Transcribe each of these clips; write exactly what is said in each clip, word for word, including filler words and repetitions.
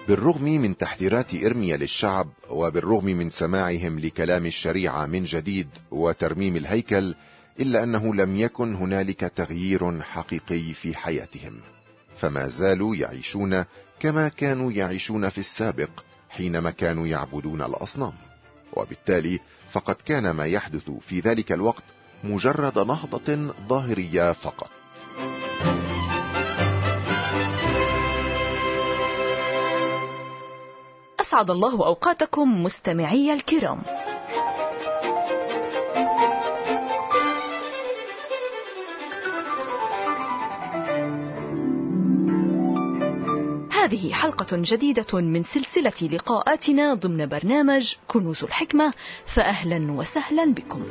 بالرغم من تحذيرات إرميا للشعب، وبالرغم من سماعهم لكلام الشريعة من جديد وترميم الهيكل، إلا أنه لم يكن هنالك تغيير حقيقي في حياتهم، فما زالوا يعيشون كما كانوا يعيشون في السابق حينما كانوا يعبدون الأصنام. وبالتالي فقد كان ما يحدث في ذلك الوقت مجرد نهضة ظاهرية فقط. أسعد الله أوقاتكم مستمعي الكرام. هذه حلقة جديدة من سلسلة لقاءاتنا ضمن برنامج كنوز الحكمة، فأهلا وسهلا بكم.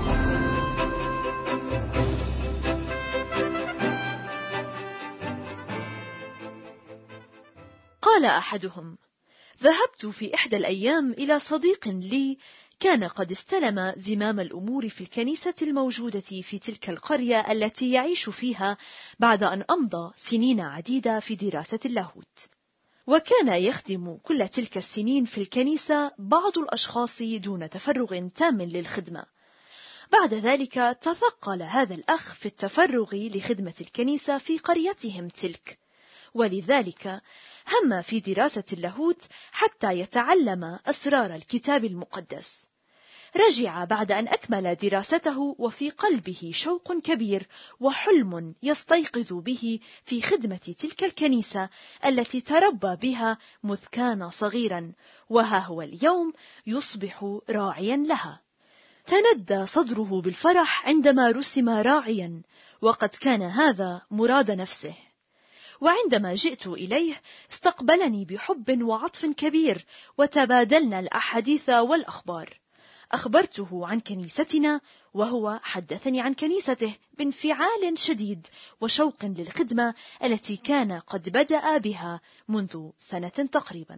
قال أحدهم: ذهبت في إحدى الأيام إلى صديق لي كان قد استلم زمام الأمور في الكنيسة الموجودة في تلك القرية التي يعيش فيها بعد أن أمضى سنين عديدة في دراسة اللاهوت، وكان يخدم كل تلك السنين في الكنيسة بعض الأشخاص دون تفرغ تام للخدمة. بعد ذلك تثقل هذا الأخ في التفرغ لخدمة الكنيسة في قريتهم تلك، ولذلك هم في دراسة اللاهوت حتى يتعلم أسرار الكتاب المقدس. رجع بعد أن أكمل دراسته وفي قلبه شوق كبير وحلم يستيقظ به في خدمة تلك الكنيسة التي تربى بها مذ كان صغيرا، وها هو اليوم يصبح راعيا لها. تندى صدره بالفرح عندما رسم راعيا، وقد كان هذا مراد نفسه. وعندما جئت إليه استقبلني بحب وعطف كبير، وتبادلنا الأحاديث والأخبار. أخبرته عن كنيستنا، وهو حدثني عن كنيسته بانفعال شديد وشوق للخدمة التي كان قد بدأ بها منذ سنة تقريبا.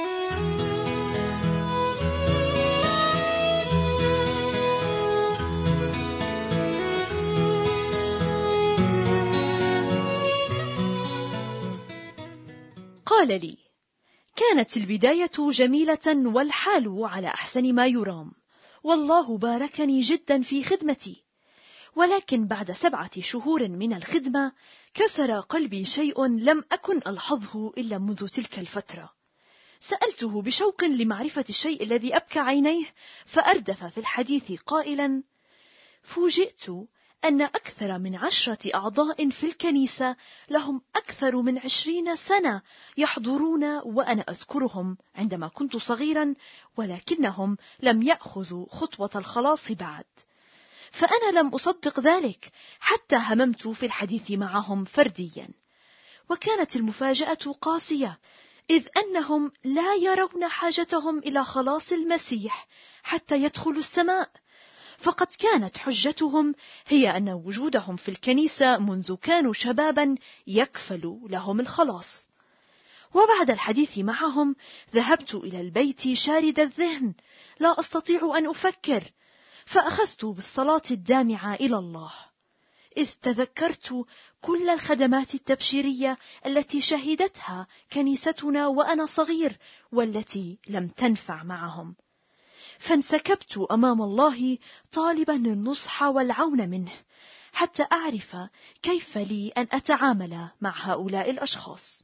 قال لي: كانت البداية جميلة والحال على أحسن ما يرام، والله باركني جدا في خدمتي، ولكن بعد سبعة شهور من الخدمة كسر قلبي شيء لم أكن ألحظه إلا منذ تلك الفترة. سألته بشوق لمعرفة الشيء الذي أبكى عينيه، فأردف في الحديث قائلا: فوجئت أن أكثر من عشرة أعضاء في الكنيسة لهم أكثر من عشرين سنة يحضرون وأنا أذكرهم عندما كنت صغيرا، ولكنهم لم يأخذوا خطوة الخلاص بعد. فأنا لم أصدق ذلك حتى هممت في الحديث معهم فرديا، وكانت المفاجأة قاسية، إذ أنهم لا يرون حاجتهم إلى خلاص المسيح حتى يدخلوا السماء، فقد كانت حجتهم هي أن وجودهم في الكنيسة منذ كانوا شبابا يكفل لهم الخلاص. وبعد الحديث معهم ذهبت إلى البيت شارد الذهن، لا أستطيع أن أفكر، فأخذت بالصلاة الدامعة إلى الله، إذ تذكرت كل الخدمات التبشيرية التي شهدتها كنيستنا وأنا صغير والتي لم تنفع معهم، فانسكبت أمام الله طالبا النصح والعون منه حتى أعرف كيف لي أن أتعامل مع هؤلاء الأشخاص.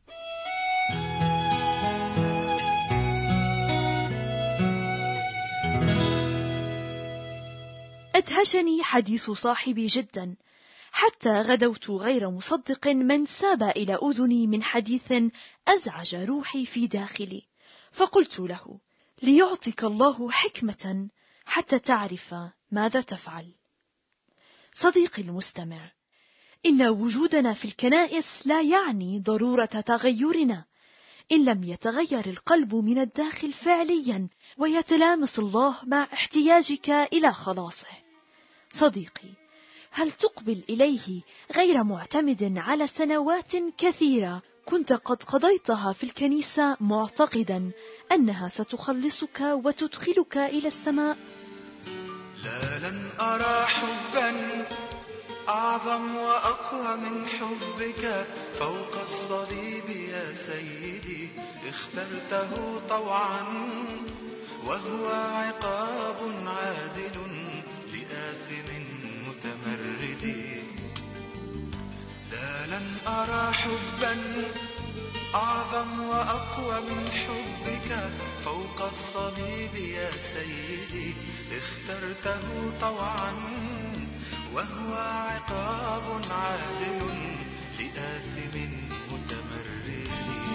أدهشني حديث صاحبي جدا، حتى غدوت غير مصدق من ساب إلى أذني من حديث أزعج روحي في داخلي، فقلت له: ليعطيك الله حكمة حتى تعرف ماذا تفعل. صديقي المستمع، إن وجودنا في الكنائس لا يعني ضرورة تغيرنا إن لم يتغير القلب من الداخل فعليا ويتلامس الله مع احتياجك إلى خلاصه. صديقي، هل تقبل إليه غير معتمد على سنوات كثيرة كنت قد قضيتها في الكنيسة معتقدا أنها ستخلصك وتدخلك إلى السماء؟ لا، لن أرى حبا أعظم وأقوى من حبك فوق الصليب يا سيدي، اخترته طوعا وهو عقاب عادل لآثم متمرد. لا لن أرى حبا أعظم وأقوى من حبك فوق الصليب يا سيدي، اخترته طوعا وهو عقاب عادل لآثم متمرد.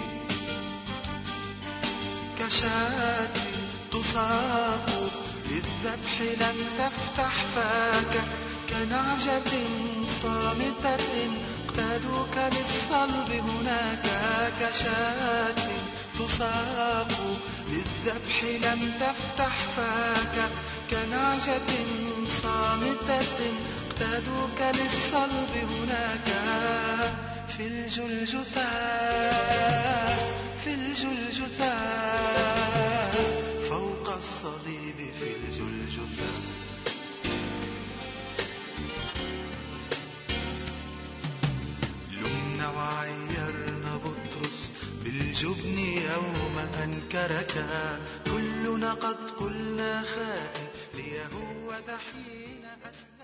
كشاة تساق للذبح لن تفتح فاك، كنعجة صامتة اقتادوك للصلب هناك. كشاة تساق للذبح لم تفتح فاك، كنعجة صامتة اقتادوك للصلب هناك. في الجلجثة في الجلجثة فوق الصليب في الجلجثة. لمنا وعيرنا بطرس بالجبن يوم أنكرك، كلنا قد قلنا خائن ليهود حين أسلم.